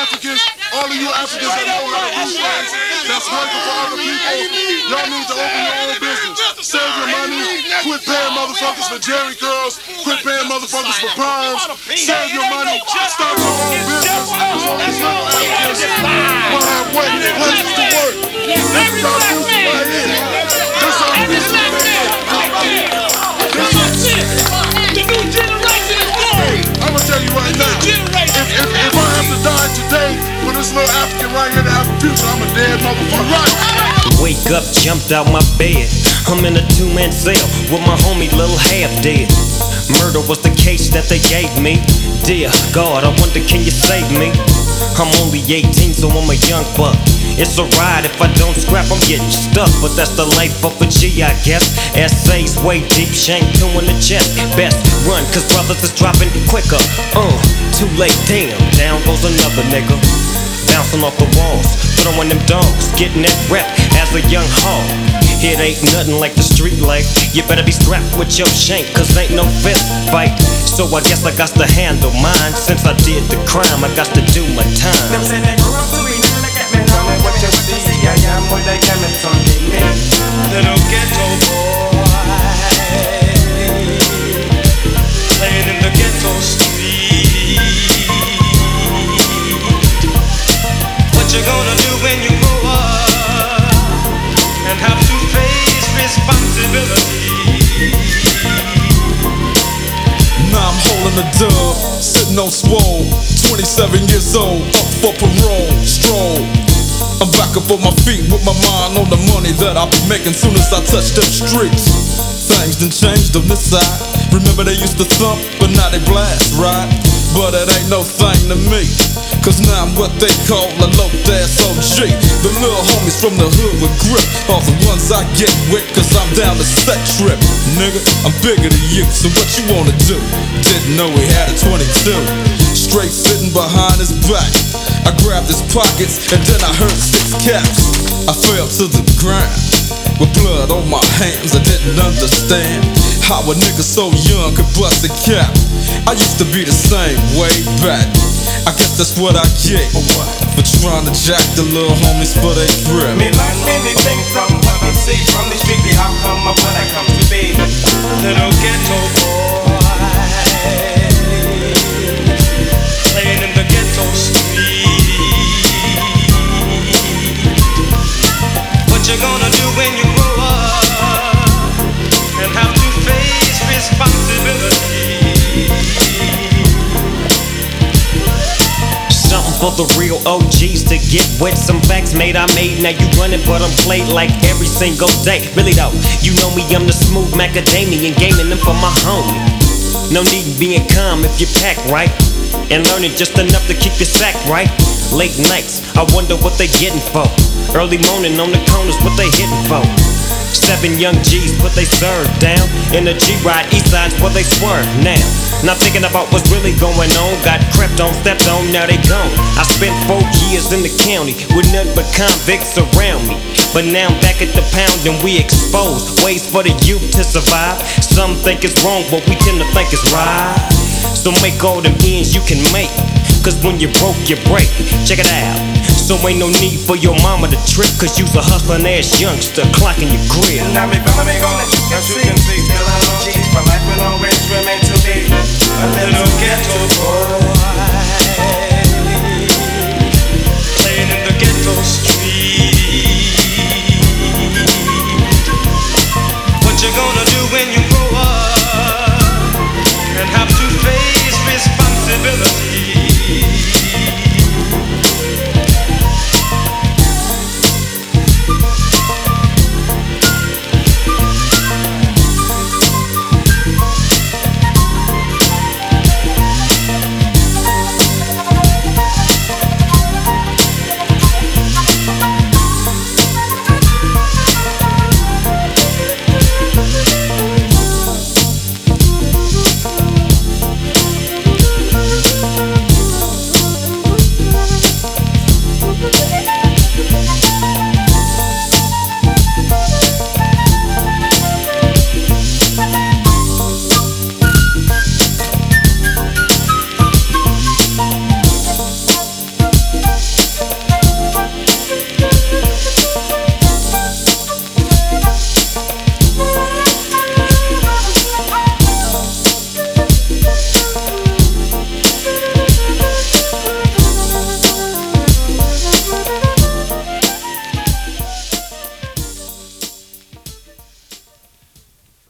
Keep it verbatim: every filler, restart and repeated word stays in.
Africans, all of you Africans that know how to do things, that's working for other people, y'all need to open your own business. Save your money, quit paying motherfuckers for Jerry curls, quit paying motherfuckers for perms. Save your money, start your own business. All these little Africans will have way places to work. This is our future right here. This is our future right here. The new generation is born. I'm gonna tell you right now, if, if, if I have to die today for this little African right here to have a future, I'm a dead motherfucker. Right? Wake up, jumped out my bed. I'm in a two-man cell with my homie Lil Half dead. Murder was the case that they gave me. Dear God, I wonder can you save me? I'm only eighteen, so I'm a young buck. It's a ride, if I don't scrap, I'm getting stuck. But that's the life of a G, I guess. Essays way deep, shank two in the chest. Best run, cause brothers is dropping quicker. Uh, too late, damn, down goes another nigga. Bouncing off the walls, throwing them dogs, getting that rep as a young hog. It ain't nothing like the street life. You better be strapped with your shank, cause ain't no fist fight. So I guess I got to handle mine. Since I did the crime, I got to do my time. Them say they grew up to be new, look at me now. Tell me what you see, I am what they coming from me. Little ghetto boy, playing in the ghetto street. What you gonna do when you grow up and have to face responsibility? Now I'm holding a dub, sitting on swole, twenty-seven years old, up for parole, stroll. I'm back up on my feet with my mind on the money that I'll be making soon as I touch them streets. Things done changed on this side. Remember they used to thump, but now they blast, right? But it ain't no thing to me, cause now I'm what they call a low-ass O G. The little homies from the hood with grip are the ones I get with, cause I'm down to set trip. Nigga, I'm bigger than you, so what you wanna do? Didn't know he had a twenty-two. Straight sitting behind his back, I grabbed his pockets and then I heard six caps. I fell to the ground with blood on my hands. I didn't understand how a nigga so young could bust a cap. I used to be the same way back. I guess that's what I get for trying to jack the little homies for they grip. Me learn many things from what I see from the street, the outcome of what I come to be. Little ghetto boy, playing in the ghetto street. What you gonna do when you grow up and have to face responsibility? Something for the real O Gs to get with. Some facts made I made, now you running, but I'm played like every single day. Really though, you know me, I'm the smooth macadamian, gaming them for my homie. No need in being calm if you pack right, and learning just enough to keep your sack right. Late nights, I wonder what they getting for. Early morning on the corners, what they hitting for. Seven young G's put they serve down in a G-Ride, east side's where they swerve now. Not thinking about what's really going on. Got crept on, stepped on, now they gone. I spent four years in the county with nothing but convicts around me, but now I'm back at the pound and we exposed ways for the youth to survive. Some think it's wrong, but we tend to think it's right. So make all them ends you can make, cause when you broke, you break. Check it out. So ain't no need for your mama to trip, cause you's a hustling ass youngster clocking your grill. Now me follow me on the you as you can see, still I'm on G, but life will always remain to be a little ghetto boy.